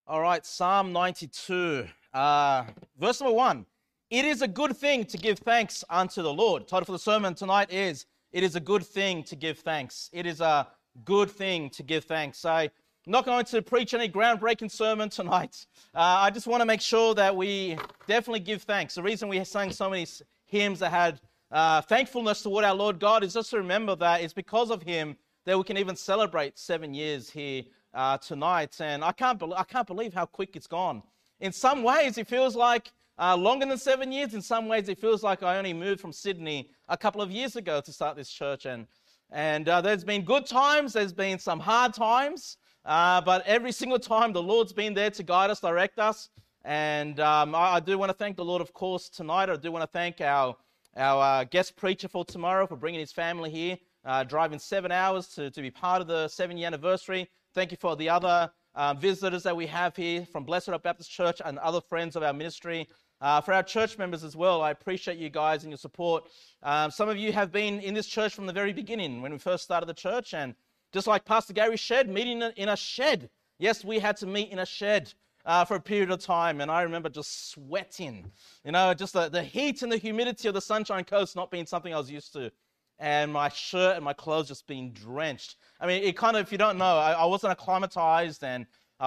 All right, Psalm 92, verse number 1. It is a good thing to give thanks unto the Lord. Title for the sermon tonight is, It is a good thing to give thanks. It is a good thing to give thanks. I'm not going to preach any groundbreaking sermon tonight. I just want to make sure that we definitely give thanks. The reason we sang so many hymns that had thankfulness toward our Lord God is just to remember that it's because of Him that we can even celebrate 7 years here tonight. And I can't believe how quick it's gone. In some ways, it feels like longer than 7 years. In some ways, it feels like I only moved from Sydney a couple of years ago to start this church. And there's been good times, there's been some hard times, but every single time the Lord's been there to guide us, direct us. And I do want to thank the Lord, of course, tonight. I do want to thank our guest preacher for tomorrow for bringing his family here, driving 7 hours to be part of the 7-year anniversary. Thank you for the other visitors that we have here from Blessed Hope Baptist Church and other friends of our ministry. For our church members as well, I appreciate you guys and your support. Some of you have been in this church from the very beginning when we first started the church, and just like Pastor Gary said, meeting in a shed. Yes, we had to meet in a shed for a period of time, and I remember just sweating. You know, just the heat and the humidity of the Sunshine Coast not being something I was used to, and my shirt and my clothes just being drenched. I mean, it kind of, if you don't know, I wasn't acclimatized, and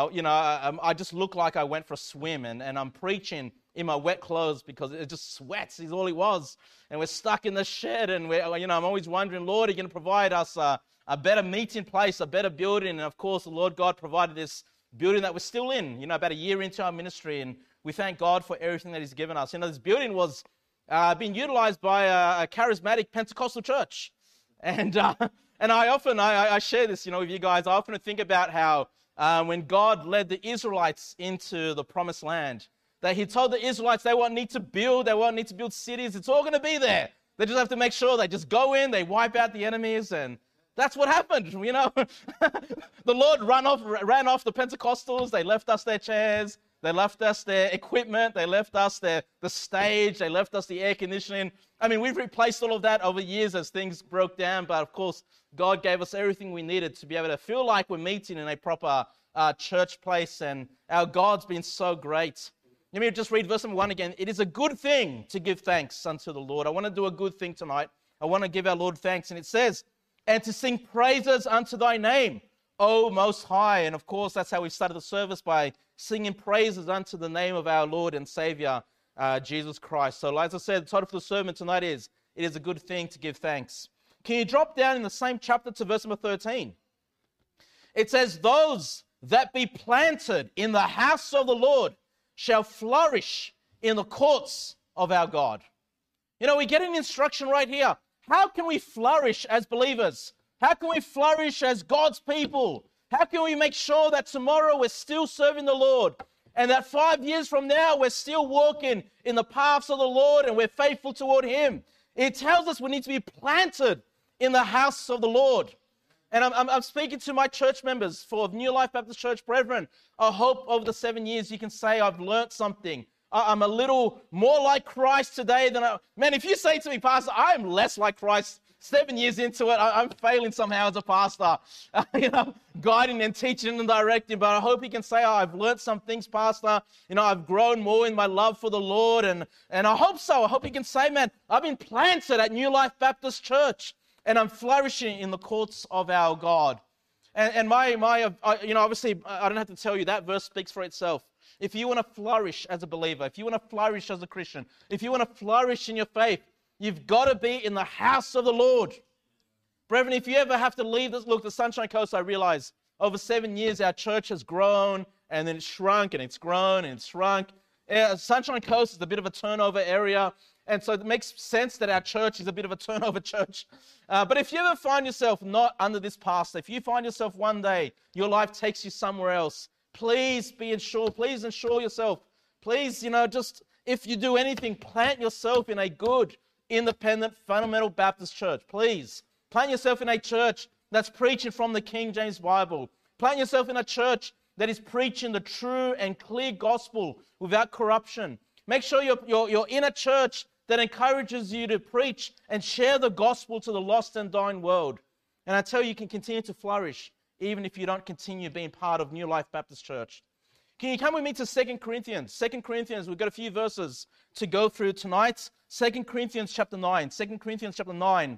I just looked like I went for a swim, and I'm preaching in my wet clothes because it just sweats is all it was. And we're stuck in the shed, and I'm always wondering, Lord, are you going to provide us a better meeting place, a better building? And of course, the Lord God provided this building that we're still in, about a year into our ministry, and we thank God for everything that He's given us. This building was being utilized by a charismatic Pentecostal church. And I often share this, with you guys. I often think about how when God led the Israelites into the promised land, that He told the Israelites they won't need to build cities. It's all going to be there. They just have to make sure they just go in, they wipe out the enemies, and that's what happened. The Lord ran off the Pentecostals. They left us their chairs. They left us their equipment. They left us the stage. They left us the air conditioning. I mean, we've replaced all of that over years as things broke down, but of course, God gave us everything we needed to be able to feel like we're meeting in a proper church place, and our God's been so great. Let me just read verse number 1 again. It is a good thing to give thanks unto the Lord. I want to do a good thing tonight. I want to give our Lord thanks. And it says, and to sing praises unto thy name, O Most High. And of course, that's how we started the service, by singing praises unto the name of our Lord and Savior, Jesus Christ. So as I said, the title for the sermon tonight is, It is a good thing to give thanks. Can you drop down in the same chapter to verse number 13? It says, those that be planted in the house of the Lord shall flourish in the courts of our God. We get an instruction right here. How can we flourish as believers? How can we flourish as God's people? How can we make sure that tomorrow we're still serving the Lord, and that 5 years from now we're still walking in the paths of the Lord and we're faithful toward Him? It tells us we need to be planted in the house of the Lord. And I'm speaking to my church members for New Life Baptist Church Brethren. I hope over the 7 years you can say, I've learnt something. I'm a little more like Christ today than Man, if you say to me, Pastor, I'm less like Christ 7 years into it, I'm failing somehow as a pastor, guiding and teaching and directing. But I hope you can say, I've learnt some things, Pastor. I've grown more in my love for the Lord. And I hope so. I hope you can say, man, I've been planted at New Life Baptist Church, and I'm flourishing in the courts of our God. And obviously, I don't have to tell you, that verse speaks for itself. If you want to flourish as a believer, if you want to flourish as a Christian, if you want to flourish in your faith, you've got to be in the house of the Lord. Brethren, if you ever have to leave this, look, the Sunshine Coast, I realize over 7 years, our church has grown, and then it's shrunk, and it's grown, and it's shrunk. Sunshine Coast is a bit of a turnover area. And so it makes sense that our church is a bit of a turnover church. But if you ever find yourself not under this pastor, if you find yourself one day, your life takes you somewhere else, please ensure yourself. Please, just if you do anything, plant yourself in a good, independent, fundamental Baptist church. Please. Plant yourself in a church that's preaching from the King James Bible. Plant yourself in a church that is preaching the true and clear gospel without corruption. Make sure you're in a church that encourages you to preach and share the gospel to the lost and dying world. And I tell you, you can continue to flourish even if you don't continue being part of New Life Baptist Church. Can you come with me to 2 Corinthians? 2 Corinthians, we've got a few verses to go through tonight. 2 Corinthians chapter 9. 2 Corinthians chapter 9.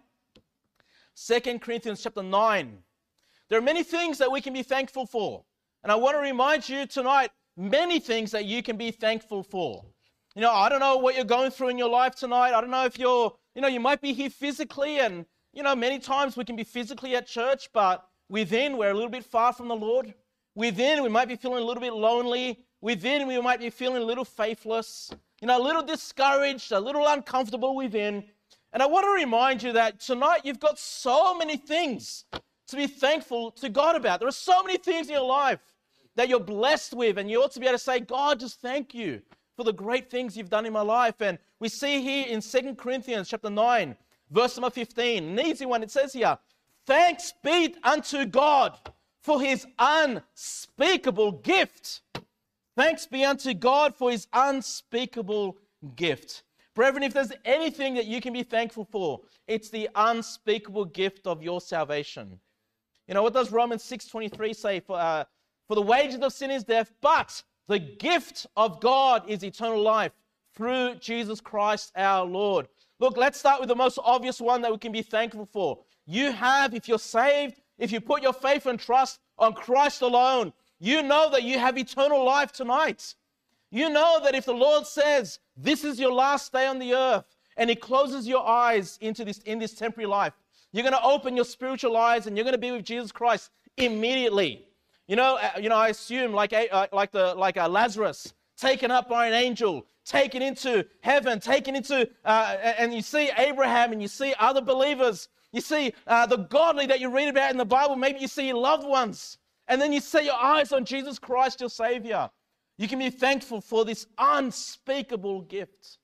2 Corinthians chapter 9. There are many things that we can be thankful for. And I want to remind you tonight, many things that you can be thankful for. I don't know what you're going through in your life tonight. I don't know if you might be here physically, and, many times we can be physically at church, but within, we're a little bit far from the Lord. Within, we might be feeling a little bit lonely. Within, we might be feeling a little faithless, a little discouraged, a little uncomfortable within. And I want to remind you that tonight you've got so many things to be thankful to God about. There are so many things in your life that you're blessed with, and you ought to be able to say, God, just thank you for the great things you've done in my life. And we see here in 2 Corinthians chapter 9, verse number 15, an easy one, it says here, thanks be unto God for his unspeakable gift. Thanks be unto God for his unspeakable gift. Brethren, if there's anything that you can be thankful for, it's the unspeakable gift of your salvation. What does Romans 6:23 say? For the wages of sin is death, but the gift of God is eternal life through Jesus Christ our Lord. Look, let's start with the most obvious one that we can be thankful for. You have, if you're saved, if you put your faith and trust on Christ alone, you know that you have eternal life tonight. You know that if the Lord says, this is your last day on the earth, and he closes your eyes in this temporary life, you're going to open your spiritual eyes and you're going to be with Jesus Christ immediately. I assume like Lazarus, taken up by an angel, taken into heaven, and you see Abraham and you see other believers. You see the godly that you read about in the Bible. Maybe you see your loved ones. And then you set your eyes on Jesus Christ, your Savior. You can be thankful for this unspeakable gift.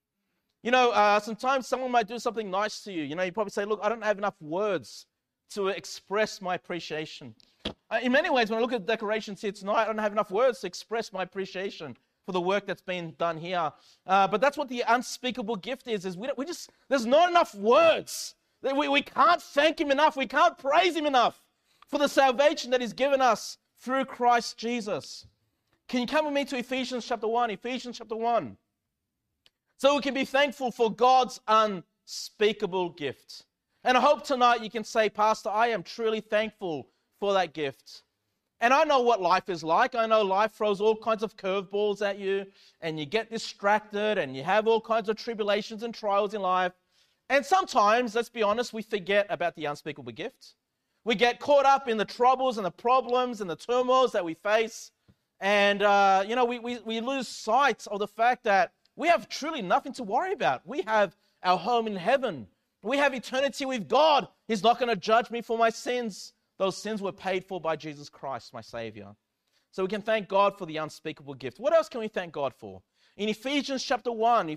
Sometimes someone might do something nice to you. You probably say, look, I don't have enough words to express my appreciation. In many ways, when I look at the decorations here tonight, I don't have enough words to express my appreciation for the work that's been done here. But that's what the unspeakable gift is there's not enough words. We can't thank him enough. We can't praise him enough for the salvation that he's given us through Christ Jesus. Can you come with me to Ephesians chapter 1? Ephesians chapter 1. So we can be thankful for God's unspeakable gift. And I hope tonight you can say, Pastor, I am truly thankful for that gift. And I know what life is like. I know life throws all kinds of curveballs at you, and you get distracted, and you have all kinds of tribulations and trials in life. And sometimes, let's be honest, we forget about the unspeakable gift. We get caught up in the troubles and the problems and the turmoils that we face. And, we lose sight of the fact that we have truly nothing to worry about. We have our home in heaven. We have eternity with God. He's not going to judge me for my sins. Those sins were paid for by Jesus Christ, my Savior. So we can thank God for the unspeakable gift. What else can we thank God for? In Ephesians chapter 1,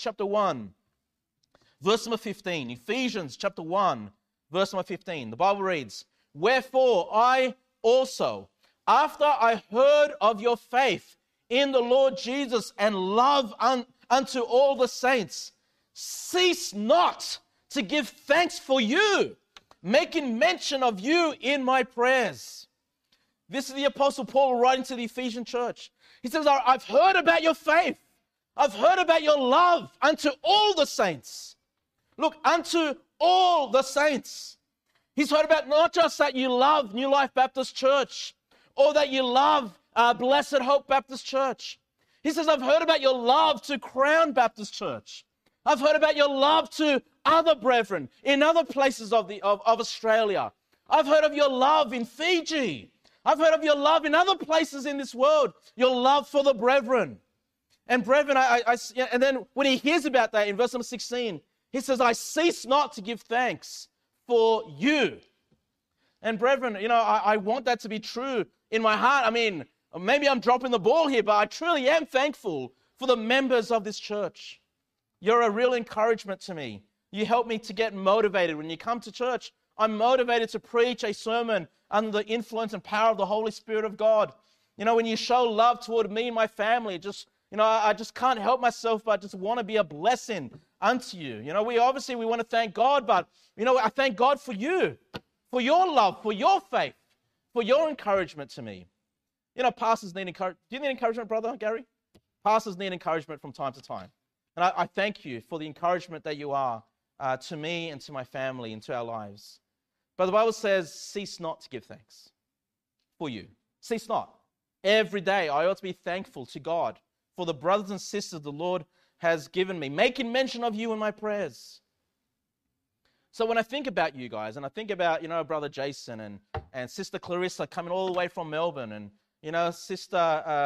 verse number 15. Ephesians chapter 1, verse number 15. The Bible reads, wherefore I also, after I heard of your faith in the Lord Jesus and love unto all the saints, cease not to give thanks for you, making mention of you in my prayers. This is the Apostle Paul writing to the Ephesian church. He says, I've heard about your faith. I've heard about your love unto all the saints. Look, unto all the saints. He's heard about not just that you love New Life Baptist Church or that you love Blessed Hope Baptist Church. He says, I've heard about your love to Crown Baptist Church. I've heard about your love to other brethren in other places of Australia. I've heard of your love in Fiji. I've heard of your love in other places in this world, your love for the brethren. And brethren, and then when he hears about that in verse number 16, he says, I cease not to give thanks for you. And brethren, I want that to be true in my heart. I mean, maybe I'm dropping the ball here, but I truly am thankful for the members of this church. You're a real encouragement to me. You help me to get motivated. When you come to church, I'm motivated to preach a sermon under the influence and power of the Holy Spirit of God. When you show love toward me and my family, I just can't help myself but just want to be a blessing unto you. We want to thank God, but, I thank God for you, for your love, for your faith, for your encouragement to me. You know, pastors need encouragement. Do you need encouragement, brother Gary? Pastors need encouragement from time to time. And I thank you for the encouragement that you are to me and to my family and to our lives. But the Bible says, cease not to give thanks for you. Cease not. Every day I ought to be thankful to God for the brothers and sisters the Lord has given me, making mention of you in my prayers. So when I think about you guys, and I think about, Brother Jason and Sister Clarissa coming all the way from Melbourne, and, Sister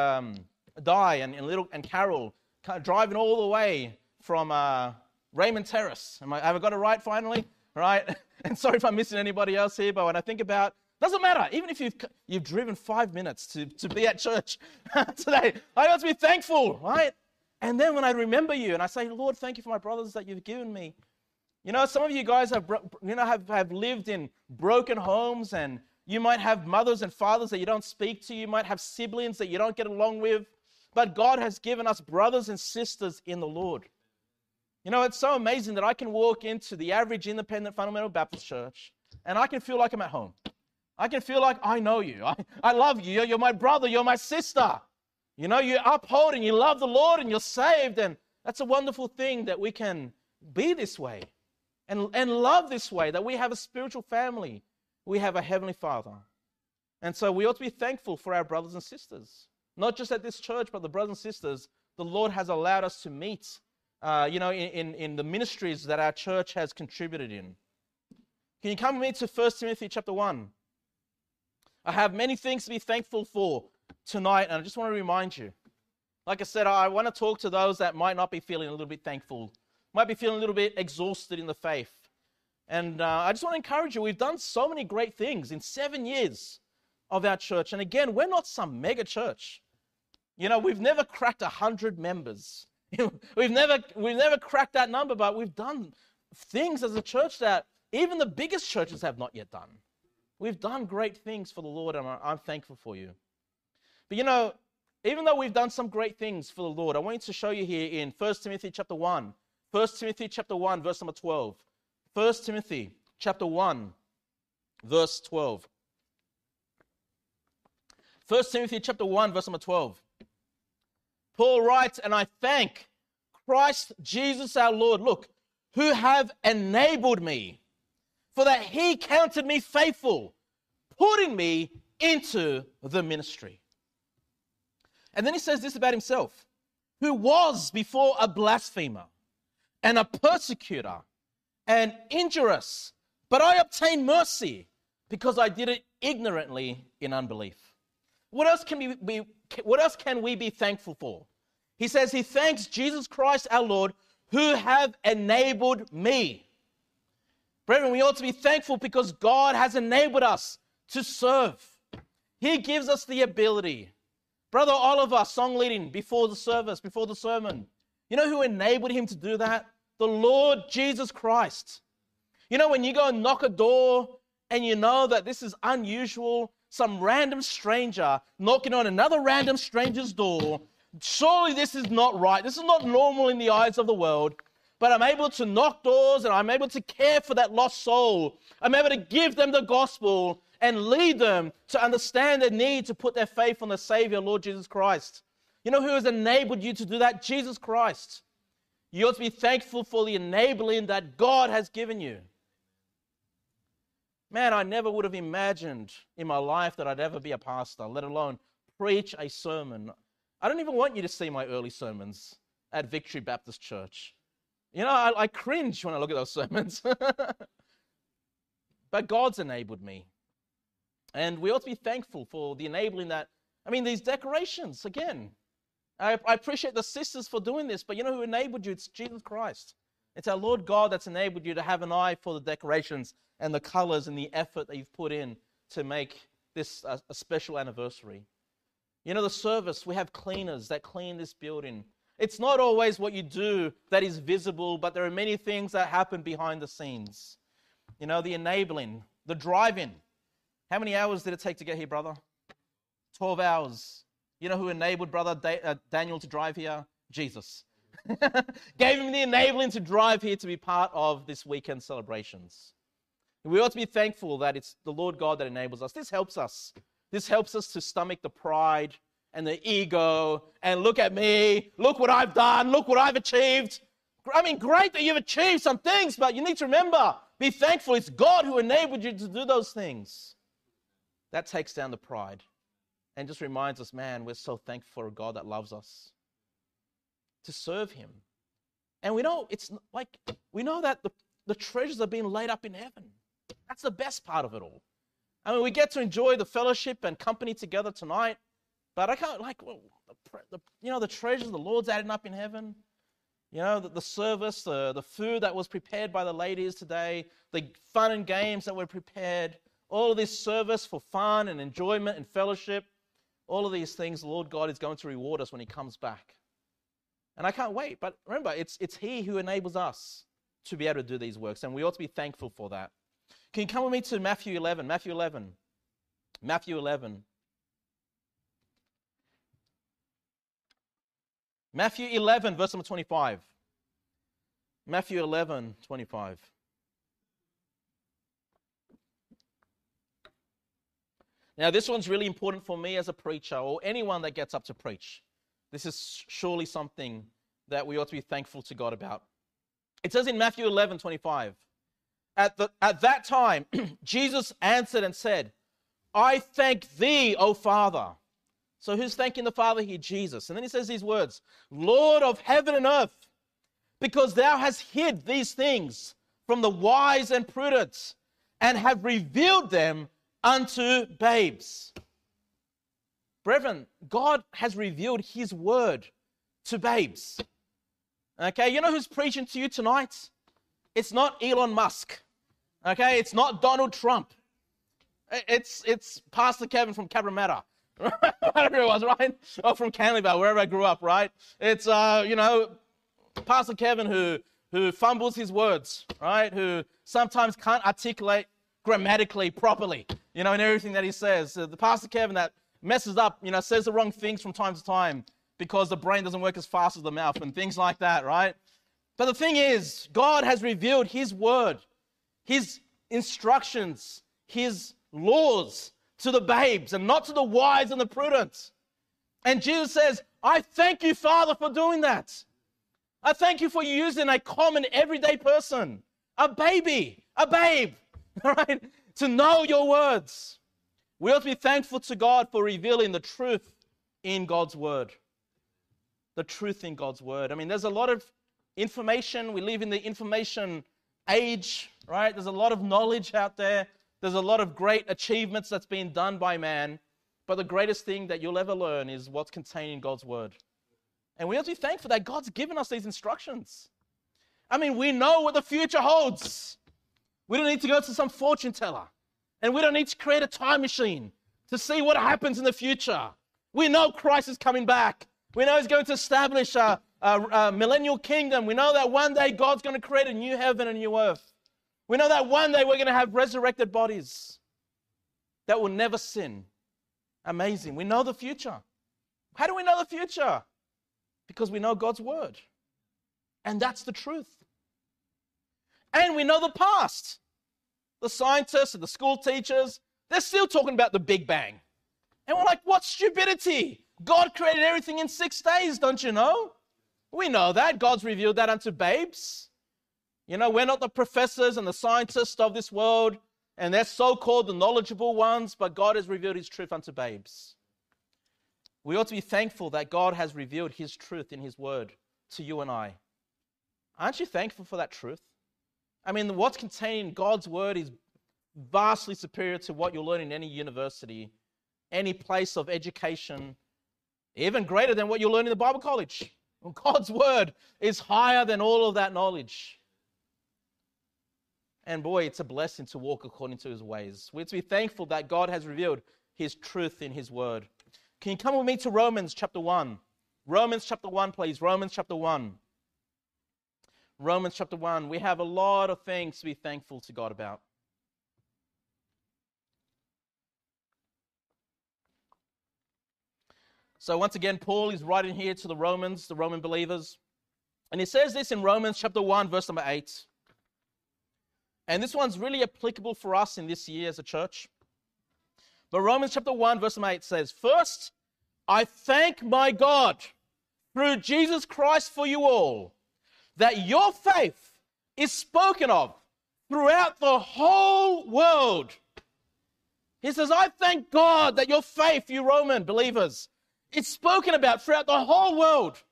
Di and Carol driving all the way from Raymond Terrace. Have I got it right finally? Right? And sorry if I'm missing anybody else here, but when I think about, doesn't matter, even if you've driven 5 minutes to be at church today, I ought to be thankful, right? And then when I remember you and I say, Lord, thank you for my brothers that you've given me. Some of you guys have lived in broken homes, and you might have mothers and fathers that you don't speak to. You might have siblings that you don't get along with. But God has given us brothers and sisters in the Lord. It's so amazing that I can walk into the average independent fundamental Baptist church and I can feel like I'm at home. I can feel like I know you. I love you. You're my brother. You're my sister. You uphold and you love the Lord and you're saved. And that's a wonderful thing that we can be this way and love this way, that we have a spiritual family. We have a Heavenly Father. And so we ought to be thankful for our brothers and sisters. Not just at this church, but the brothers and sisters the Lord has allowed us to meet, in the ministries that our church has contributed in. Can you come with me to 1 Timothy chapter 1? I have many things to be thankful for tonight, and I just want to remind you. Like I said, I want to talk to those that might not be feeling a little bit thankful, might be feeling a little bit exhausted in the faith. And I just want to encourage you. We've done so many great things in 7 years of our church. And again, we're not some mega church. We've never cracked 100 members. We've never cracked that number, but we've done things as a church that even the biggest churches have not yet done. We've done great things for the Lord, and I'm thankful for you. But even though we've done some great things for the Lord, I want to show you here in 1 Timothy chapter 1. 1 Timothy chapter 1, verse number 12. 1 Timothy chapter 1, verse 12. 1 Timothy chapter 1, verse number 12. Paul writes, and I thank Christ Jesus our Lord, look, who have enabled me, for that he counted me faithful, putting me into the ministry. And then he says this about himself, who was before a blasphemer and a persecutor and injurious, but I obtained mercy because I did it ignorantly in unbelief. What else can we be thankful for? He says he thanks Jesus Christ our Lord, who have enabled me. Brethren, we ought to be thankful because God has enabled us to serve. He gives us the ability. Brother Oliver, song leading before the service, before the sermon. You know who enabled him to do that? The Lord Jesus Christ. When you go and knock a door and you know that this is unusual, some random stranger knocking on another random stranger's door, surely this is not right. This is not normal in the eyes of the world. But I'm able to knock doors and I'm able to care for that lost soul. I'm able to give them the gospel and lead them to understand their need to put their faith on the Savior, Lord Jesus Christ. You know who has enabled you to do that? Jesus Christ. You ought to be thankful for the enabling that God has given you. Man, I never would have imagined in my life that I'd ever be a pastor, let alone preach a sermon. I don't even want you to see my early sermons at Victory Baptist Church. I cringe when I look at those sermons. But God's enabled me. And we ought to be thankful for the enabling that. These decorations, again. I appreciate the sisters for doing this, but you know who enabled you? It's Jesus Christ. It's our Lord God that's enabled you to have an eye for the decorations and the colors and the effort that you've put in to make this a special anniversary. The service, we have cleaners that clean this building. It's not always what you do that is visible, but there are many things that happen behind the scenes. The enabling, the driving. How many hours did it take to get here, brother? 12 hours. You know who enabled brother Daniel to drive here? Jesus. Gave him the enabling to drive here to be part of this weekend celebrations. We ought to be thankful that it's the Lord God that enables us. This helps us This helps us to stomach the pride and the ego and look at me, look what I've done, look what I've achieved. I mean, great that you've achieved some things, but you need to remember, be thankful. It's God who enabled you to do those things. That takes down the pride and just reminds us, man, we're so thankful for a God that loves us, to serve him. And we know that the treasures are being laid up in heaven. That's the best part of it all. I mean, we get to enjoy the fellowship and company together tonight, but I can't, the treasures the Lord's adding up in heaven. The service, the food that was prepared by the ladies today, the fun and games that were prepared, all of this service for fun and enjoyment and fellowship, all of these things, the Lord God is going to reward us when he comes back. And I can't wait. But remember, it's he who enables us to be able to do these works, and we ought to be thankful for that. Can you come with me to Matthew 11? Matthew 11. Matthew 11. Matthew 11, verse number 25. Matthew 11, 25. Now, this one's really important for me as a preacher, or anyone that gets up to preach. This is surely something that we ought to be thankful to God about. It says in Matthew 11, 25, At that time, Jesus answered and said, I thank thee, O Father. So who's thanking the Father here? Jesus. And then he says these words, Lord of heaven and earth, because thou hast hid these things from the wise and prudent, and have revealed them unto babes. Brethren, God has revealed his word to babes. Okay, you know who's preaching to you tonight? It's not Elon Musk. Okay, it's not Donald Trump. It's Pastor Kevin from Cabramatta. Whatever it was, right? Or from Canleyvale, wherever I grew up, right? It's, Pastor Kevin who fumbles his words, right? Who sometimes can't articulate grammatically properly, in everything that he says. The Pastor Kevin that messes up, says the wrong things from time to time because the brain doesn't work as fast as the mouth and things like that, right? But the thing is, God has revealed his word, his instructions, his laws to the babes and not to the wise and the prudent. And Jesus says, I thank you, Father, for doing that. I thank you for using a common everyday person, a babe, all right, to know your words. We ought to be thankful to God for revealing the truth in God's word. The truth in God's word. I mean, there's a lot of information. We live in the information age, right? There's a lot of knowledge out there. There's a lot of great achievements that's been done by man. But the greatest thing that you'll ever learn is what's contained in God's word. And we have to be thankful that God's given us these instructions. I mean, we know what the future holds. We don't need to go to some fortune teller. And we don't need to create a time machine to see what happens in the future. We know Christ is coming back. We know he's going to establish a millennial kingdom. We know that one day God's going to create a new heaven and a new earth. We know that one day we're going to have resurrected bodies that will never sin. Amazing. We know the future. How do we know the future? Because we know God's word. And that's the truth. And we know the past. The scientists and the school teachers, they're still talking about the Big Bang. And we're like, what stupidity? God created everything in 6 days, don't you know? We know that. God's revealed that unto babes. We're not the professors and the scientists of this world, and they're so-called the knowledgeable ones, but God has revealed his truth unto babes. We ought to be thankful that God has revealed his truth in his word to you and I. Aren't you thankful for that truth? I mean, what's contained in God's word is vastly superior to what you'll learn in any university, any place of education, even greater than what you'll learn in the Bible college. God's word is higher than all of that knowledge. And boy, it's a blessing to walk according to his ways. We're to be thankful that God has revealed his truth in his word. Can you come with me to Romans chapter 1? Romans chapter 1, please. Romans chapter 1. Romans chapter 1. We have a lot of things to be thankful to God about. So once again, Paul is writing here to the Romans, the Roman believers. And he says this in Romans chapter 1, verse number 8. And this one's really applicable for us in this year as a church. But Romans chapter 1, verse 8 says, "First, I thank my God through Jesus Christ for you all, that your faith is spoken of throughout the whole world." He says, I thank God that your faith, you Roman believers, is spoken about throughout the whole world.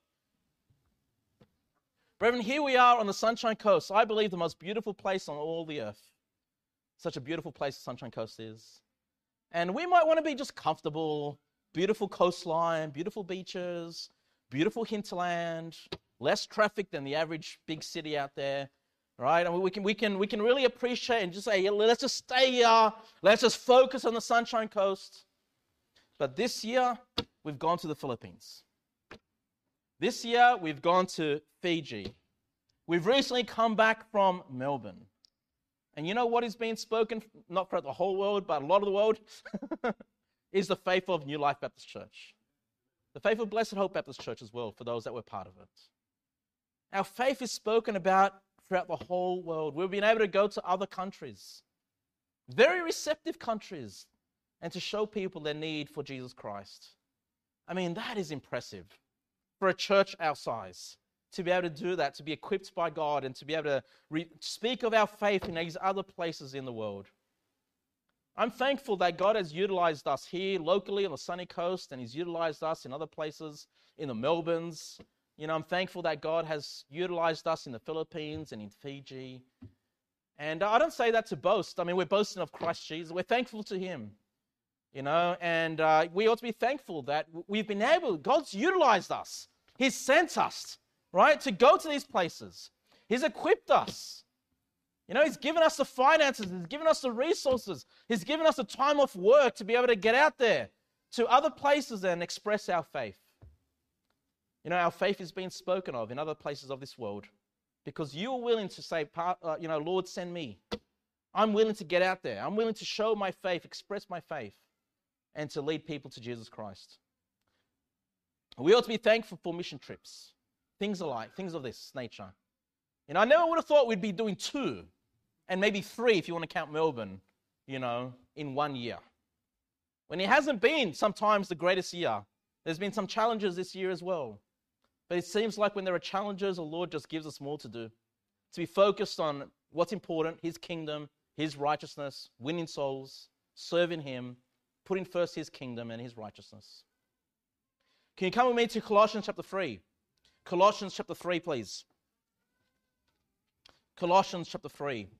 Brethren, here we are on the Sunshine Coast. I believe the most beautiful place on all the earth. Such a beautiful place the Sunshine Coast is. And we might want to be just comfortable, beautiful coastline, beautiful beaches, beautiful hinterland, less traffic than the average big city out there, right? I mean, we can really appreciate and just say, yeah, let's just stay here. Let's just focus on the Sunshine Coast. But this year, we've gone to the Philippines. This year, we've gone to Fiji. We've recently come back from Melbourne. And you know what is being spoken, not throughout the whole world, but a lot of the world, is the faith of New Life Baptist Church. The faith of Blessed Hope Baptist Church as well, for those that were part of it. Our faith is spoken about throughout the whole world. We've been able to go to other countries, very receptive countries, and to show people their need for Jesus Christ. I mean, that is impressive for a church our size, to be able to do that, to be equipped by God, and to be able to speak of our faith in these other places in the world. I'm thankful that God has utilized us here locally on the sunny coast, and He's utilized us in other places, in the Melbournes. You know, I'm thankful that God has utilized us in the Philippines and in Fiji. And I don't say that to boast. I mean, we're boasting of Christ Jesus. We're thankful to Him, you know, and we ought to be thankful that we've been able, God's utilized us. He's sent us, right, to go to these places. He's equipped us. You know, He's given us the finances. He's given us the resources. He's given us the time off work to be able to get out there to other places and express our faith. You know, our faith is being spoken of in other places of this world because you are willing to say, Lord, send me. I'm willing to get out there. I'm willing to show my faith, express my faith, and to lead people to Jesus Christ. We ought to be thankful for mission trips, things of this nature. You know, I never would have thought we'd be doing 2 and maybe 3 if you want to count Melbourne, you know, in 1 year. When it hasn't been sometimes the greatest year, there's been some challenges this year as well. But it seems like when there are challenges, the Lord just gives us more to do. To be focused on what's important, His kingdom, His righteousness, winning souls, serving Him, putting first His kingdom and His righteousness. Can you come with me to Colossians chapter 3? Colossians chapter 3, please. Colossians chapter 3.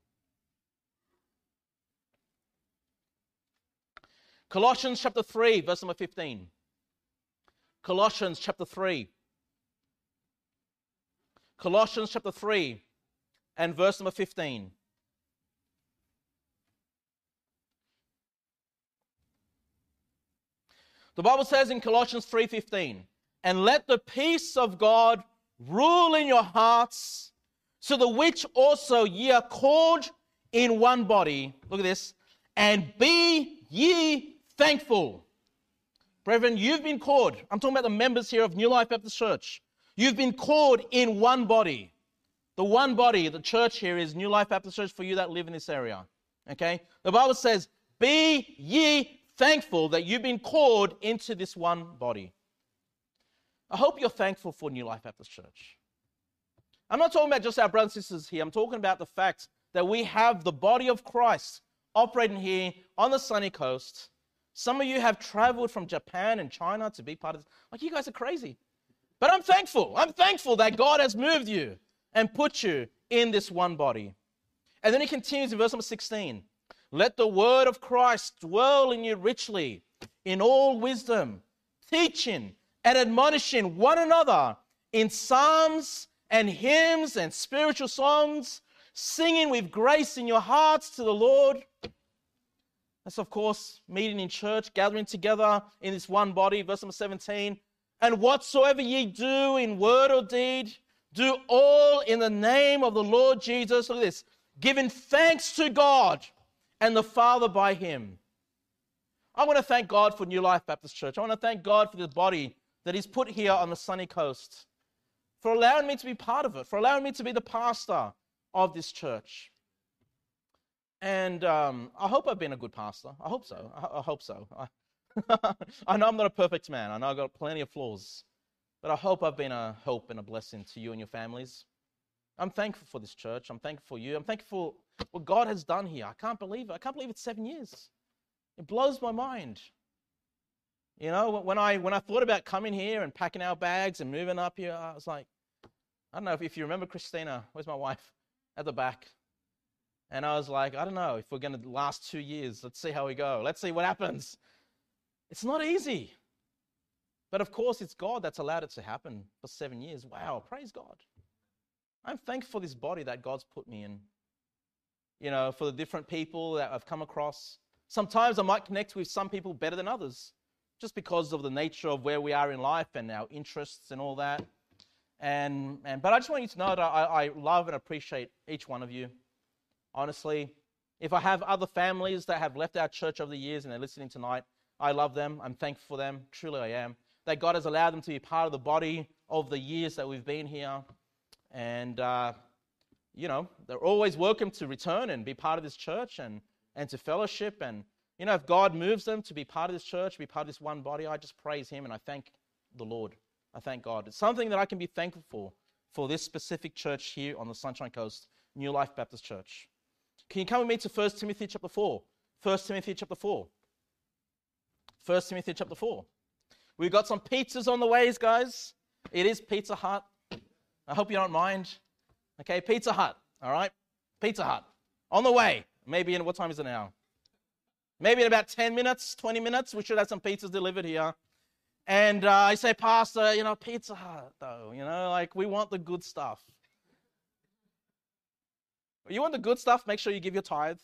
Colossians chapter 3, verse number 15. Colossians chapter 3. Colossians chapter 3 and verse number 15. The Bible says in Colossians 3:15, "And let the peace of God rule in your hearts, so the which also ye are called in one body." Look at this. "And be ye thankful." Brethren, you've been called. I'm talking about the members here of New Life Baptist Church. You've been called in one body. The one body, the church here is New Life Baptist Church for you that live in this area. Okay? The Bible says, "Be ye thankful that you've been called into this one body." I hope you're thankful for New Life Baptist Church. I'm not talking about just our brothers and sisters here. I'm talking about the fact that we have the body of Christ operating here on the sunny coast. Some of you have traveled from Japan and China to be part of this. Like, you guys are crazy. But I'm thankful. I'm thankful that God has moved you and put you in this one body. And then He continues in verse number 16. "Let the word of Christ dwell in you richly, in all wisdom, teaching and admonishing one another in psalms and hymns and spiritual songs, singing with grace in your hearts to the Lord." That's, of course, meeting in church, gathering together in this one body. Verse number 17. "And whatsoever ye do in word or deed, do all in the name of the Lord Jesus." Look at this. "Giving thanks to God and the Father by Him." I want to thank God for New Life Baptist Church. I want to thank God for the body that He's put here on the sunny coast, for allowing me to be part of it, for allowing me to be the pastor of this church. And I hope I've been a good pastor. I hope so. I hope so. I know I'm not a perfect man. I know I've got plenty of flaws. But I hope I've been a help and a blessing to you and your families. I'm thankful for this church. I'm thankful for you. I'm thankful for what God has done here. I can't believe it. I can't believe it's 7 years. It blows my mind. You know, when I thought about coming here and packing our bags and moving up here, I was like, I don't know if you remember Christina. Where's my wife? At the back. And I was like, I don't know if we're going to last 2 years. Let's see how we go. Let's see what happens. It's not easy. But of course, it's God that's allowed it to happen for 7 years. Wow, praise God. I'm thankful for this body that God's put me in. You know, for the different people that I've come across. Sometimes I might connect with some people better than others, just because of the nature of where we are in life and our interests and all that. But I just want you to know that I love and appreciate each one of you. Honestly, if I have other families that have left our church over the years and they're listening tonight, I love them. I'm thankful for them. Truly I am. That God has allowed them to be part of the body of the years that we've been here. And, you know, they're always welcome to return and be part of this church and to fellowship. And, you know, if God moves them to be part of this church, be part of this one body, I just praise him and I thank the Lord. I thank God. It's something that I can be thankful for this specific church here on the Sunshine Coast, New Life Baptist Church. Can you come with me to 1 Timothy chapter 4? 1 Timothy chapter 4. 1 Timothy chapter 4. We've got some pizzas on the ways, guys. It is Pizza Hut. I hope you don't mind. Okay, Pizza Hut, all right? Pizza Hut. On the way. Maybe in, what time is it now? Maybe in about 10 minutes, 20 minutes, we should have some pizzas delivered here. And I say, Pastor, you know, Pizza Hut, though. You know, like, we want the good stuff. You want the good stuff, make sure you give your tithes.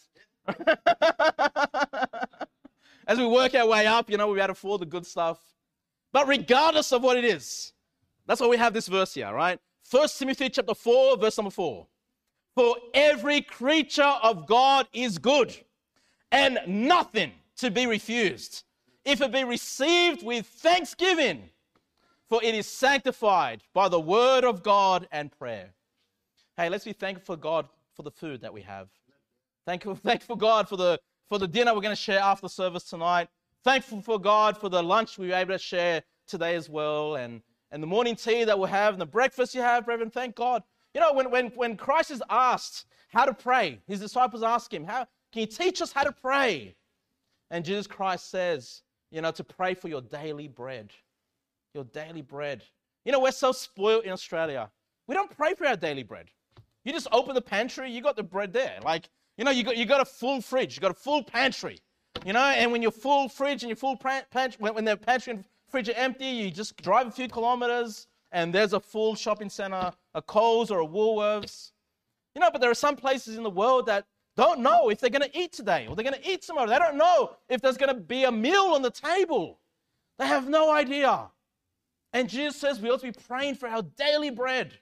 As we work our way up, you know, we've got to afford the good stuff. But regardless of what it is, that's why we have this verse here, right? 1 Timothy chapter 4, verse number 4. For every creature of God is good, and nothing to be refused, if it be received with thanksgiving, for it is sanctified by the word of God and prayer. Hey, let's be thankful for God for the food that we have. Thankful God for the dinner we're going to share after service tonight. Thankful for God for the lunch we were able to share today as well, and the morning tea that we'll have, and the breakfast you have, brethren. Thank God. You know, when Christ is asked how to pray, his disciples ask him, "How can you teach us how to pray?" And Jesus Christ says, you know, to pray for your daily bread. Your daily bread. You know, we're so spoiled in Australia. We don't pray for our daily bread. You just open the pantry, you got the bread there. Like, you know, you got a full fridge, you got a full pantry. You know, and when your full fridge and your full pantry, when the pantry and fridge are empty, you just drive a few kilometers and there's a full shopping center, a Coles or a Woolworths. You know, but there are some places in the world that don't know if they're going to eat today or they're going to eat tomorrow. They don't know if there's going to be a meal on the table. They have no idea. And Jesus says we ought to be praying for our daily bread.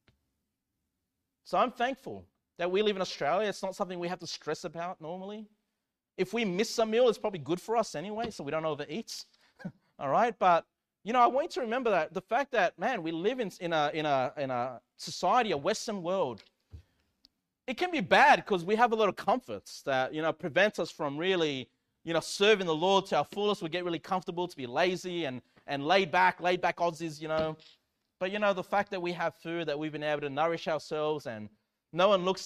So I'm thankful that we live in Australia. It's not something we have to stress about normally. If we miss a meal, it's probably good for us anyway, so we don't overeat. All right? But, you know, I want you to remember that the fact that, man, we live in a society, a Western world. It can be bad because we have a lot of comforts that, you know, prevent us from really, you know, serving the Lord to our fullest. We get really comfortable to be lazy and laid back Aussies, you know. But, you know, the fact that we have food, that we've been able to nourish ourselves, and no one looks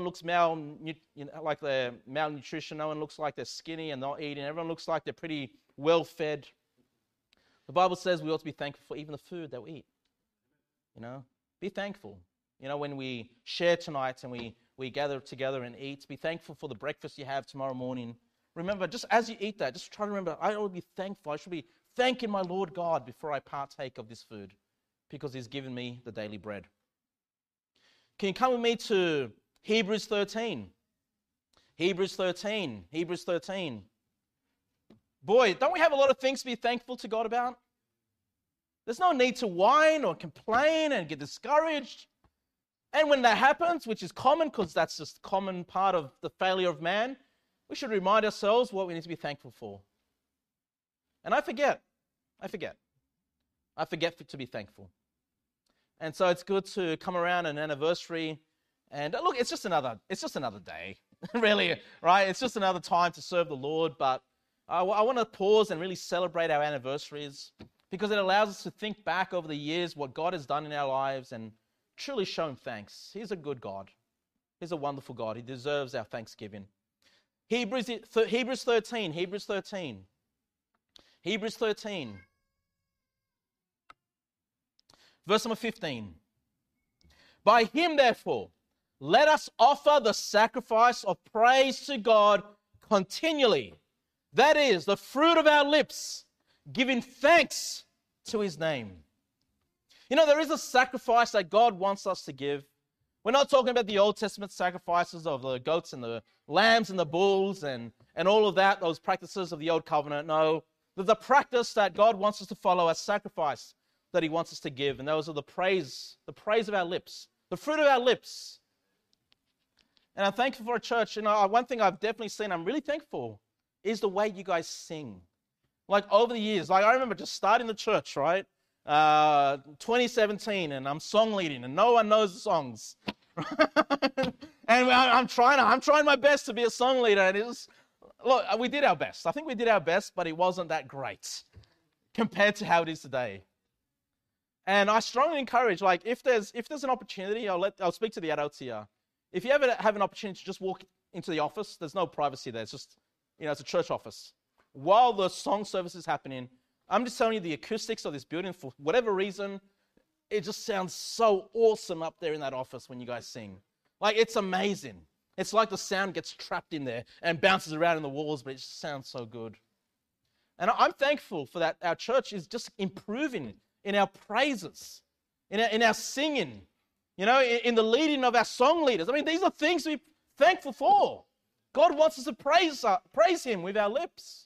like they're malnutrition. No one looks like they're skinny and not eating. Everyone looks like they're pretty well fed. The Bible says we ought to be thankful for even the food that we eat. You know, be thankful. You know, when we share tonight and we gather together and eat, be thankful for the breakfast you have tomorrow morning. Remember, just as you eat that, just try to remember, I ought to be thankful. I should be thanking my Lord God before I partake of this food, because he's given me the daily bread. Can you come with me to Hebrews 13? Hebrews 13. Hebrews 13. Boy, don't we have a lot of things to be thankful to God about? There's no need to whine or complain and get discouraged. And when that happens, which is common because that's just a common part of the failure of man, we should remind ourselves what we need to be thankful for. And I forget to be thankful. And so it's good to come around an anniversary, and look, it's just another day. really, right? It's just another time to serve the Lord, but I want to pause and really celebrate our anniversaries because it allows us to think back over the years what God has done in our lives and truly show him thanks. He's a good God. He's a wonderful God. He deserves our thanksgiving. Hebrews 13. Verse number 15. By him, therefore, let us offer the sacrifice of praise to God continually. That is, the fruit of our lips, giving thanks to his name. You know, there is a sacrifice that God wants us to give. We're not talking about the Old Testament sacrifices of the goats and the lambs and the bulls and all of that, those practices of the Old Covenant. No, there's a practice that God wants us to follow, a sacrifice that he wants us to give. And those are the praise of our lips, the fruit of our lips. And I'm thankful for a church. You know, one thing I've definitely seen, I'm really thankful, is the way you guys sing. Like over the years, like I remember just starting the church, right? 2017, and I'm song leading, and no one knows the songs. And I'm trying my best to be a song leader, and look, we did our best. I think we did our best, but it wasn't that great compared to how it is today. And I strongly encourage, like, if there's an opportunity, I'll speak to the adults here. If you ever have an opportunity to just walk into the office, there's no privacy there. It's just, it's a church office. While the song service is happening, I'm just telling you, the acoustics of this building, for whatever reason, it just sounds so awesome up there in that office when you guys sing. Like, it's amazing. It's like the sound gets trapped in there and bounces around in the walls, but it just sounds so good. And I'm thankful for that. Our church is just improving in our praises, in our singing, in the leading of our song leaders. I mean, these are things to be thankful for. God wants us to praise him with our lips.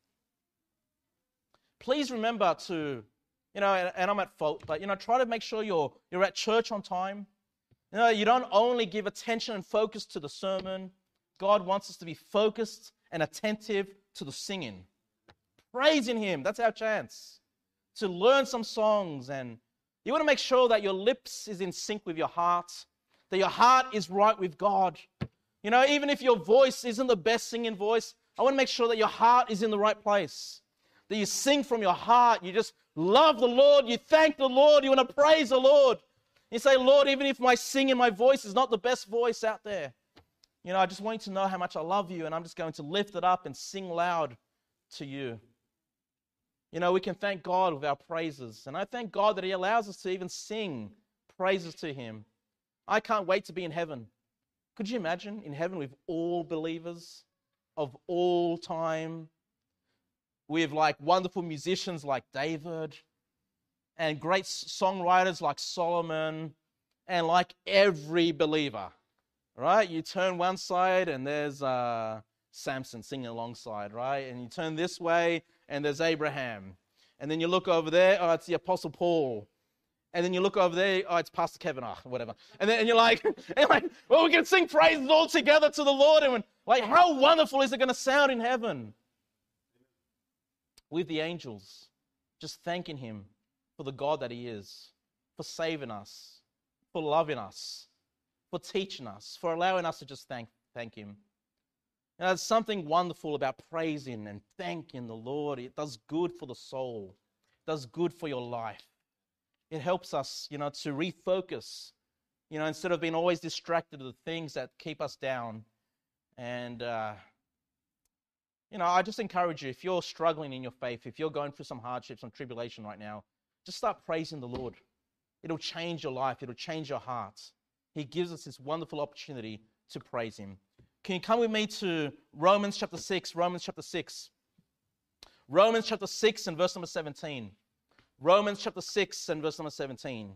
Please remember to, and I'm at fault, but, try to make sure you're at church on time. You don't only give attention and focus to the sermon. God wants us to be focused and attentive to the singing. Praising him, that's our chance to learn some songs. And you want to make sure that your lips is in sync with your heart, that your heart is right with God. Even if your voice isn't the best singing voice, I want to make sure that your heart is in the right place, that you sing from your heart. You just love the Lord. You thank the Lord. You want to praise the Lord. You say, Lord, even if my singing, my voice is not the best voice out there, I just want you to know how much I love you, and I'm just going to lift it up and sing loud to you. We can thank God with our praises, and I thank God that he allows us to even sing praises to him. I can't wait to be in heaven. Could you imagine in heaven with all believers of all time, with like wonderful musicians like David, and great songwriters like Solomon, and like every believer, right? You turn one side and there's Samson singing alongside, right? And you turn this way and there's Abraham. And then you look over there, it's the Apostle Paul. And then you look over there, it's Pastor Kevin, whatever. And you're like, well, we can sing praises all together to the Lord. And how wonderful is it going to sound in heaven? With the angels, just thanking him for the God that he is, for saving us, for loving us, for teaching us, for allowing us to just thank him. And there's something wonderful about praising and thanking the Lord. It does good for the soul. It does good for your life. It helps us, to refocus, instead of being always distracted to the things that keep us down. And, I just encourage you, if you're struggling in your faith, if you're going through some hardships, some tribulation right now, just start praising the Lord. It'll change your life. It'll change your heart. He gives us this wonderful opportunity to praise him. Can you come with me to Romans chapter 6? Romans chapter 6. Romans chapter 6 and verse number 17. Romans chapter 6 and verse number 17.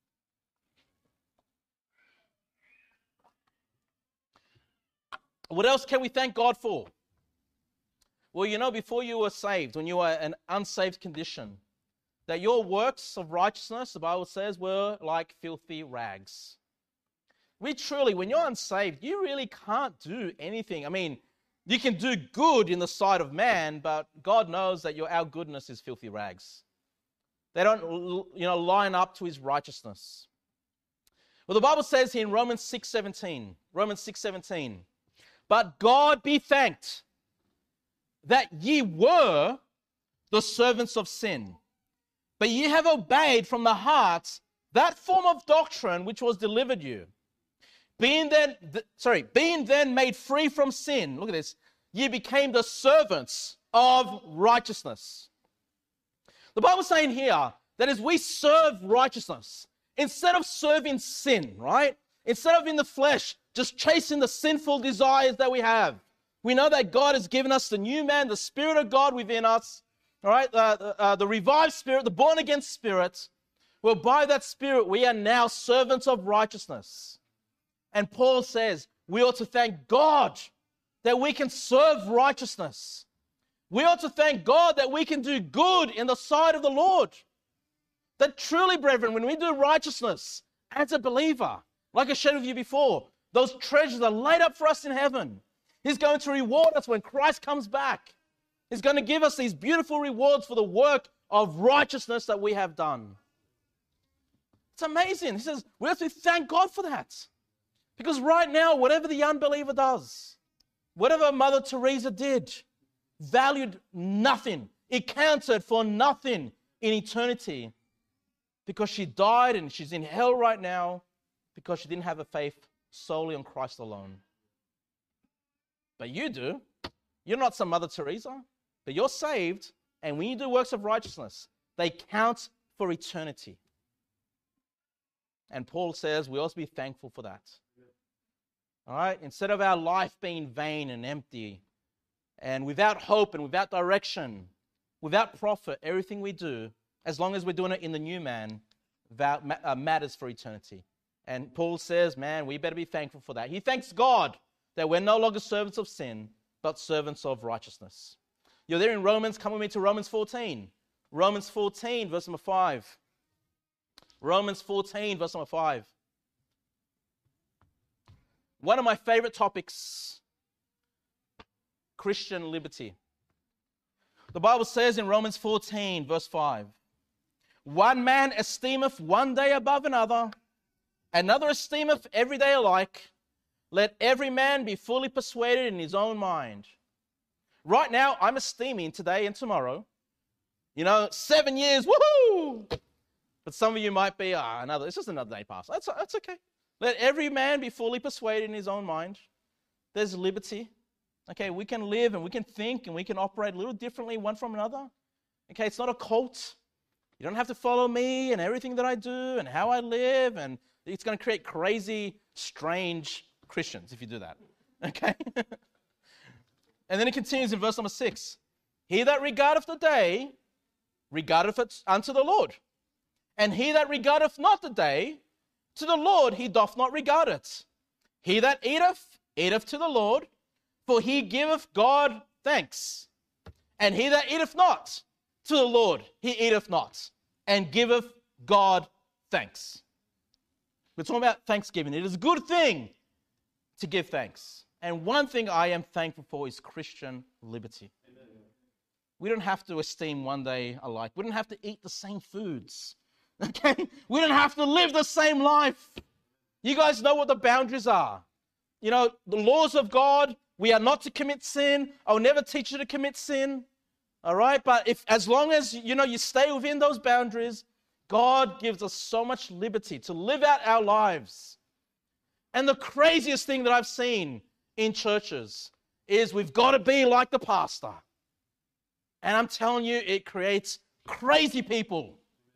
What else can we thank God for? Well, before you were saved, when you were in an unsaved condition, that your works of righteousness, the Bible says, were like filthy rags. When you're unsaved, you really can't do anything. I mean, you can do good in the sight of man, but God knows that our goodness is filthy rags. They don't, line up to his righteousness. Well, the Bible says here in Romans 6:17, But God be thanked that ye were the servants of sin, but ye have obeyed from the heart that form of doctrine which was delivered you. Being then made free from sin, look at this, ye became the servants of righteousness. The Bible's saying here that as we serve righteousness, instead of serving sin, right? Instead of in the flesh, just chasing the sinful desires that we have, we know that God has given us the new man, the Spirit of God within us, all right? The revived spirit, the born-again spirit. Well, by that Spirit, we are now servants of righteousness. And Paul says we ought to thank God that we can serve righteousness. We ought to thank God that we can do good in the sight of the Lord. That truly, brethren, when we do righteousness as a believer, like I shared with you before, those treasures are laid up for us in heaven. He's going to reward us when Christ comes back. He's going to give us these beautiful rewards for the work of righteousness that we have done. It's amazing. He says we have to thank God for that. Because right now, whatever the unbeliever does, whatever Mother Teresa did, valued nothing. It counted for nothing in eternity. Because she died and she's in hell right now because she didn't have a faith solely on Christ alone. But you do. You're not some Mother Teresa, but you're saved, and when you do works of righteousness, they count for eternity. And Paul says we also be thankful for that. All right? Instead of our life being vain and empty, and without hope and without direction, without profit, everything we do, as long as we're doing it in the new man, matters for eternity. And Paul says, man, we better be thankful for that. He thanks God that we're no longer servants of sin, but servants of righteousness. You're there in Romans. Come with me to Romans 14. Romans 14, verse number 5. Romans 14, verse number 5. One of my favorite topics, Christian liberty. The Bible says in Romans 14, verse 5, one man esteemeth one day above another, another esteemeth every day alike. Let every man be fully persuaded in his own mind. Right now, I'm esteeming today and tomorrow. 7 years, woohoo! But some of you might be, it's just another day past. That's okay. Let every man be fully persuaded in his own mind. There's liberty. Okay, we can live and we can think and we can operate a little differently one from another. Okay, it's not a cult. You don't have to follow me and everything that I do and how I live, and it's going to create crazy, strange Christians if you do that. Okay? And then it continues in verse number 6. He that regardeth the day, regardeth it unto the Lord. And he that regardeth not the day, to the Lord he doth not regard it. He that eateth, eateth to the Lord, for he giveth God thanks. And he that eateth not, to the Lord he eateth not, and giveth God thanks. We're talking about thanksgiving. It is a good thing to give thanks. And one thing I am thankful for is Christian liberty. Amen. We don't have to esteem one day alike. We don't have to eat the same foods. Okay? We don't have to live the same life. You guys know what the boundaries are. The laws of God, we are not to commit sin. I'll never teach you to commit sin. All right? But as long as, you stay within those boundaries, God gives us so much liberty to live out our lives. And the craziest thing that I've seen in churches is we've got to be like the pastor. And I'm telling you, it creates crazy people.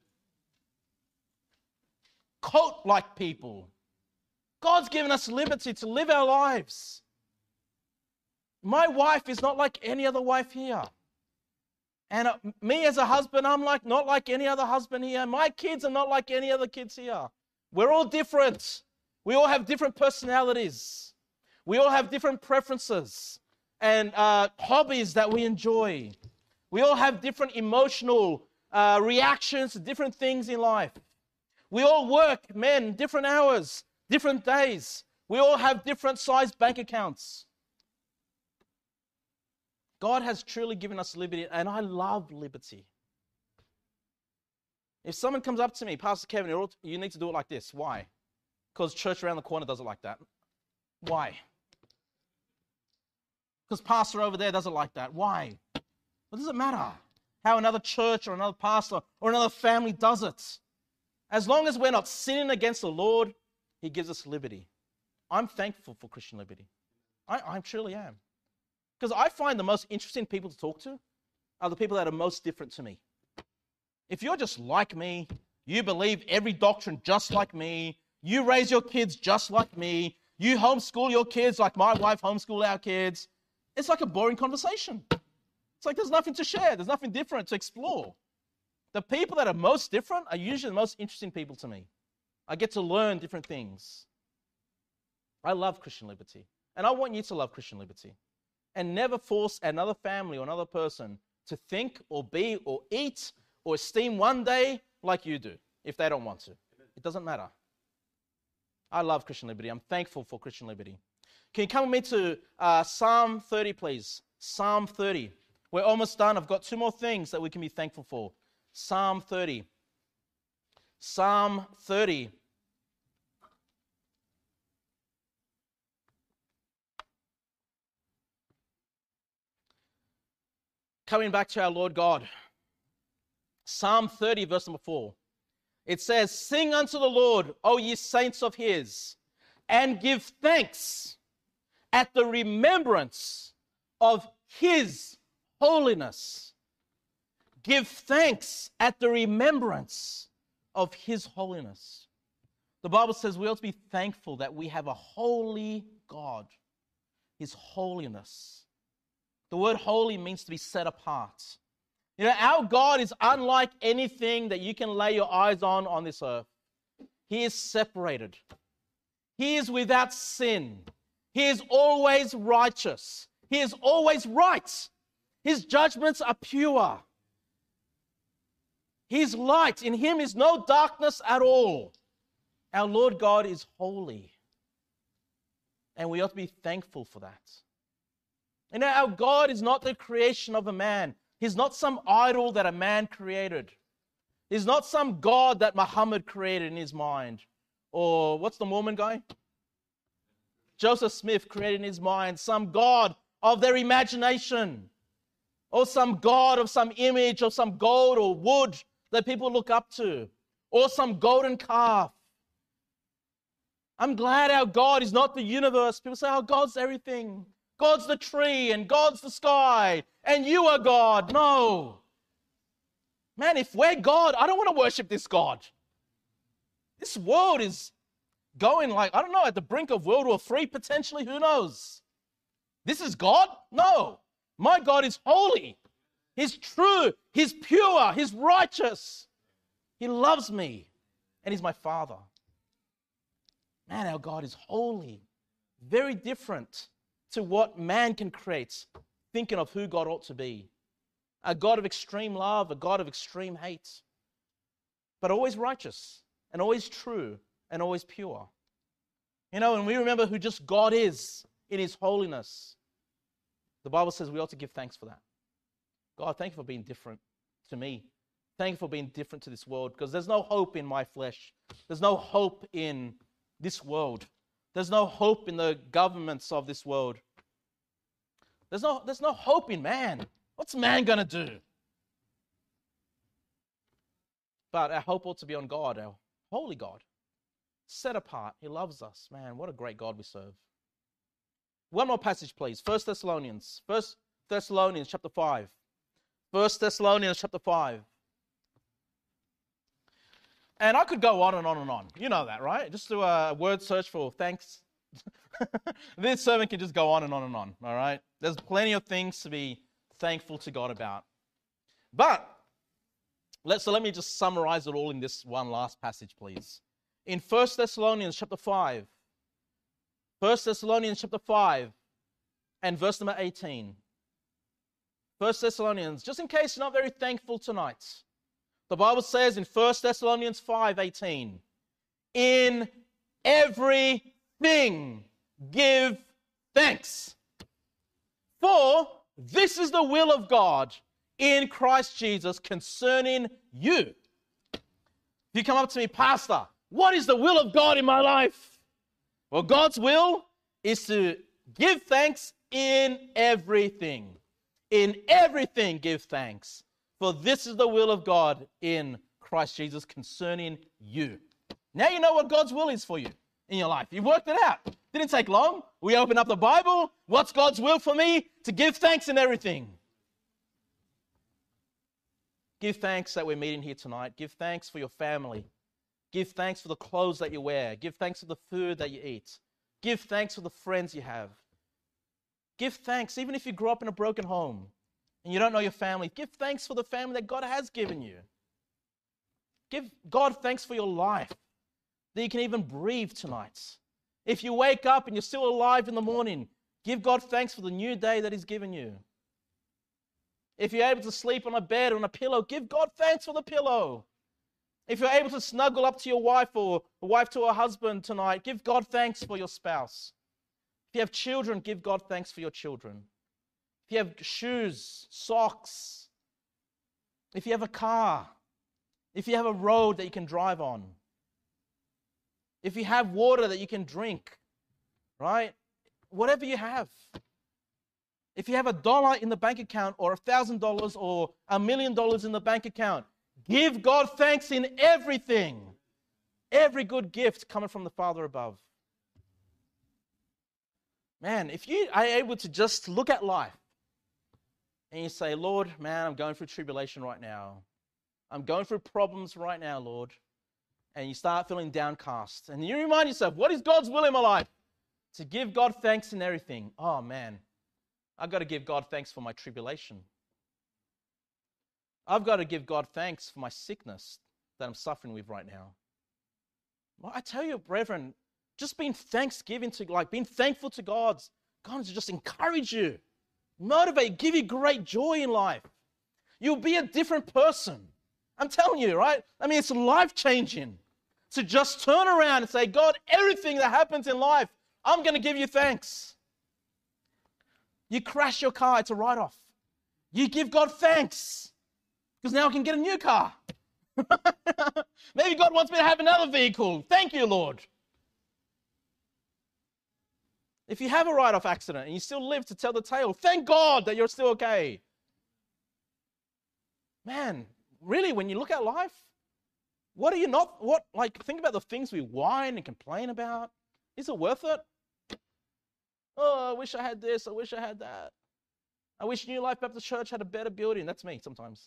Cult-like people. God's given us liberty to live our lives. My wife is not like any other wife here. And me as a husband, I'm not like any other husband here. My kids are not like any other kids here. We're all different. We all have different personalities. We all have different preferences and hobbies that we enjoy. We all have different emotional reactions to different things in life. We all work, different hours, different days. We all have different sized bank accounts. God has truly given us liberty, and I love liberty. If someone comes up to me, Pastor Kevin, you need to do it like this. Why? Because church around the corner does it like that. Why? because pastor over there doesn't like that. Why? What does it matter how another church or another pastor or another family does it? As long as we're not sinning against the Lord, he gives us liberty. I'm thankful for Christian liberty. I truly am. Because I find the most interesting people to talk to are the people that are most different to me. If you're just like me, you believe every doctrine just like me, you raise your kids just like me, you homeschool your kids like my wife homeschooled our kids, it's like a boring conversation. It's like there's nothing to share. There's nothing different to explore. The people that are most different are usually the most interesting people to me. I get to learn different things. I love Christian liberty. And I want you to love Christian liberty. And never force another family or another person to think or be or eat or esteem one day like you do if they don't want to. It doesn't matter. I love Christian liberty. I'm thankful for Christian liberty. Can you come with me to Psalm 30, please? Psalm 30. We're almost done. I've got two more things that we can be thankful for. Psalm 30. Psalm 30. Coming back to our Lord God. Psalm 30, verse number 4. It says, "Sing unto the Lord, O ye saints of his, and give thanks at the remembrance of his holiness." Give thanks at the remembrance of his holiness. The Bible says we ought to be thankful that we have a holy God, his holiness. The word holy means to be set apart. You know, our God is unlike anything that you can lay your eyes on this earth. He is separated. He is without sin. He is always righteous. He is always right. His judgments are pure. He's light. In him is no darkness at all. Our Lord God is holy. And we ought to be thankful for that. You know, our God is not the creation of a man. He's not some idol that a man created. He's not some God that Muhammad created in his mind. Or what's the Mormon guy? Joseph Smith created in his mind some God of their imagination. Or some God of some image of some gold or wood that people look up to. Or some golden calf. I'm glad our God is not the universe. People say, oh, God's everything. God's the tree and God's the sky and you are God. No. Man, if we're God, I don't want to worship this God. This world is going like, I don't know, at the brink of World War III potentially. Who knows? This is God? No. My God is holy. He's true. He's pure. He's righteous. He loves me. And he's my Father. Man, our God is holy. Very different to what man can create, thinking of who God ought to be. A God of extreme love, a God of extreme hate, but always righteous and always true and always pure. You know, and we remember who just God is in his holiness. The Bible says we ought to give thanks for that. God, thank you for being different to me. Thank you for being different to this world, because there's no hope in my flesh. There's no hope in this world. There's no hope in the governments of this world. There's no hope in man. What's man going to do? But our hope ought to be on God, our holy God. Set apart. He loves us. Man, what a great God we serve. One more passage, please. 1 Thessalonians. 1 Thessalonians chapter 5. 1 Thessalonians chapter 5. And I could go on and on and on. You know that, right? Just do a word search for thanks. This sermon can just go on and on and on, all right? There's plenty of things to be thankful to God about. But, let me just summarize it all in this one last passage, please. In 1 Thessalonians chapter 5, 1 Thessalonians chapter 5 and verse number 18. 1 Thessalonians, just in case you're not very thankful tonight, the Bible says in 1 Thessalonians 5:18, in everything give thanks, for this is the will of God in Christ Jesus concerning you. If you come up to me, Pastor, what is the will of God in my life? Well, God's will is to give thanks in everything. In everything give thanks, for this is the will of God in Christ Jesus concerning you. Now you know what God's will is for you in your life. You've worked it out. Didn't take long. We open up the Bible. What's God's will for me? To give thanks in everything. Give thanks that we're meeting here tonight. Give thanks for your family. Give thanks for the clothes that you wear. Give thanks for the food that you eat. Give thanks for the friends you have. Give thanks, even if you grew up in a broken home and you don't know your family. Give thanks for the family that God has given you. Give God thanks for your life, that you can even breathe tonight. If you wake up and you're still alive in the morning, give God thanks for the new day that He's given you. If you're able to sleep on a bed or on a pillow, give God thanks for the pillow. If you're able to snuggle up to your wife or a wife to her husband tonight, give God thanks for your spouse. If you have children, give God thanks for your children. If you have shoes, socks, if you have a car, if you have a road that you can drive on, if you have water that you can drink, right? Whatever you have. If you have $1 in the bank account or $1,000 or $1 million in the bank account, give God thanks in everything. Every good gift coming from the Father above. Man, if you are able to just look at life and you say, Lord, man, I'm going through tribulation right now. I'm going through problems right now, Lord. And you start feeling downcast. And you remind yourself, what is God's will in my life? To give God thanks in everything. Oh, man, I've got to give God thanks for my tribulation. I've got to give God thanks for my sickness that I'm suffering with right now. Well, I tell you, brethren, just being thankful to God to just encourage you, motivate, give you great joy in life. You'll be a different person. I'm telling you, right? I mean, it's life-changing to just turn around and say, God, everything that happens in life, I'm going to give you thanks. You crash your car, it's a write-off. You give God thanks because now I can get a new car. Maybe God wants me to have another vehicle. Thank you, Lord. If you have a write-off accident and you still live to tell the tale, thank God that you're still okay. Man, really, when you look at life, think about the things we whine and complain about. Is it worth it? Oh, I wish I had this. I wish I had that. I wish New Life Baptist Church had a better building. That's me sometimes.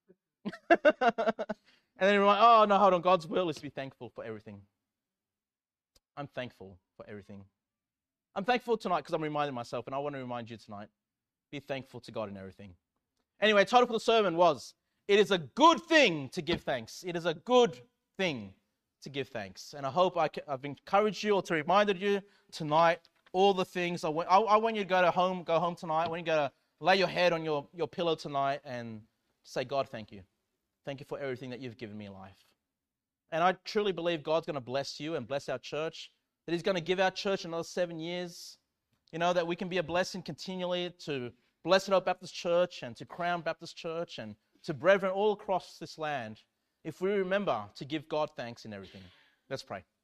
And then you're like, oh, no, hold on. God's will is to be thankful for everything. I'm thankful for everything. I'm thankful tonight because I'm reminding myself, and I want to remind you tonight, be thankful to God in everything. Anyway, title for the sermon was, It is a good thing to give thanks. It is a good thing to give thanks. And I hope I've encouraged you or to reminded you tonight all the things. I want you to go home tonight. I want you to lay your head on your pillow tonight and say, God, thank you. Thank you for everything that you've given me in life. And I truly believe God's going to bless you and bless our church, that He's going to give our church another 7 years, that we can be a blessing continually to Blessed Hope Baptist Church and to Crown Baptist Church and to brethren all across this land, if we remember to give God thanks in everything. Let's pray.